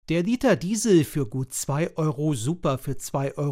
Der Liter Diesel für gut 2 Euro, Super für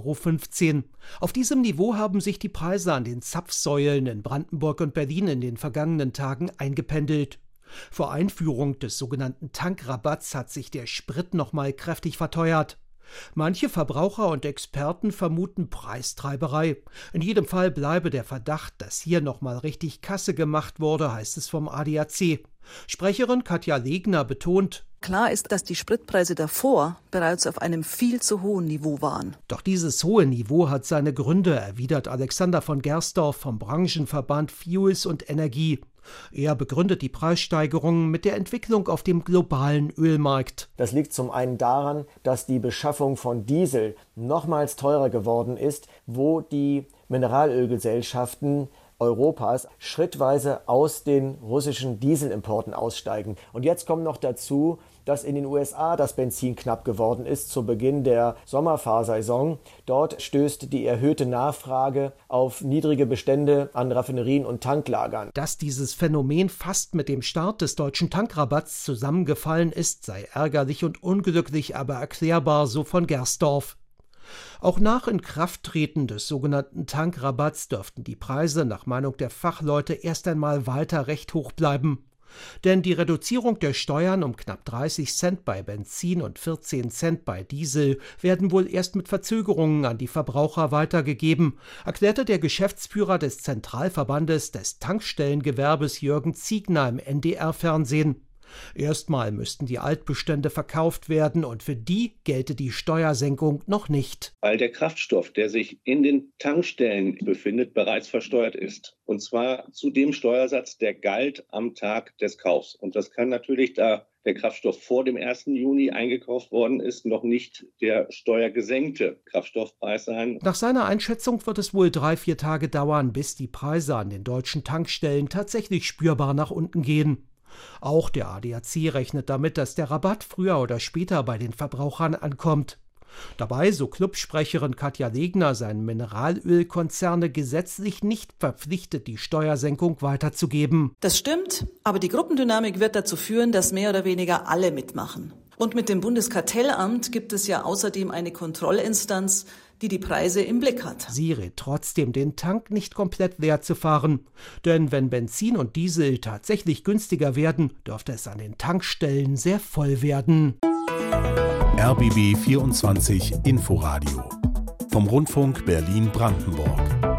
2,15 Euro. Auf diesem Niveau haben sich die Preise an den Zapfsäulen in Brandenburg und Berlin in den vergangenen Tagen eingependelt. Vor Einführung des sogenannten Tankrabatts hat sich der Sprit nochmal kräftig verteuert. Manche Verbraucher und Experten vermuten Preistreiberei. In jedem Fall bleibe der Verdacht, dass hier nochmal richtig Kasse gemacht wurde, heißt es vom ADAC. Sprecherin Katja Legner betont: Klar ist, dass die Spritpreise davor bereits auf einem viel zu hohen Niveau waren. Doch dieses hohe Niveau hat seine Gründe, erwidert Alexander von Gersdorf vom Branchenverband Fuels und Energie. Er begründet die Preissteigerungen mit der Entwicklung auf dem globalen Ölmarkt. Das liegt zum einen daran, dass die Beschaffung von Diesel nochmals teurer geworden ist, wo die Mineralölgesellschaften Europas schrittweise aus den russischen Dieselimporten aussteigen. Und jetzt kommt noch dazu, dass in den USA das Benzin knapp geworden ist zu Beginn der Sommerfahrsaison. Dort stößt die erhöhte Nachfrage auf niedrige Bestände an Raffinerien und Tanklagern. Dass dieses Phänomen fast mit dem Start des deutschen Tankrabatts zusammengefallen ist, sei ärgerlich und unglücklich, aber erklärbar, so von Gersdorf. Auch nach Inkrafttreten des sogenannten Tankrabatts dürften die Preise nach Meinung der Fachleute erst einmal weiter recht hoch bleiben. Denn die Reduzierung der Steuern um knapp 30 Cent bei Benzin und 14 Cent bei Diesel werden wohl erst mit Verzögerungen an die Verbraucher weitergegeben, erklärte der Geschäftsführer des Zentralverbandes des Tankstellengewerbes Jürgen Ziegner im NDR-Fernsehen. Erstmal müssten die Altbestände verkauft werden und für die gelte die Steuersenkung noch nicht. Weil der Kraftstoff, der sich in den Tankstellen befindet, bereits versteuert ist. Und zwar zu dem Steuersatz, der galt am Tag des Kaufs. Und das kann natürlich, da der Kraftstoff vor dem 1. Juni eingekauft worden ist, noch nicht der steuergesenkte Kraftstoffpreis sein. Nach seiner Einschätzung wird es wohl 3-4 Tage dauern, bis die Preise an den deutschen Tankstellen tatsächlich spürbar nach unten gehen. Auch der ADAC rechnet damit, dass der Rabatt früher oder später bei den Verbrauchern ankommt. Dabei, so Clubsprecherin Katja Legner, seien Mineralölkonzerne gesetzlich nicht verpflichtet, die Steuersenkung weiterzugeben. Das stimmt, aber die Gruppendynamik wird dazu führen, dass mehr oder weniger alle mitmachen. Und mit dem Bundeskartellamt gibt es ja außerdem eine Kontrollinstanz, die die Preise im Blick hat. Sie rät trotzdem, den Tank nicht komplett leer zu fahren. Denn wenn Benzin und Diesel tatsächlich günstiger werden, dürfte es an den Tankstellen sehr voll werden. RBB 24 Inforadio vom Rundfunk Berlin-Brandenburg.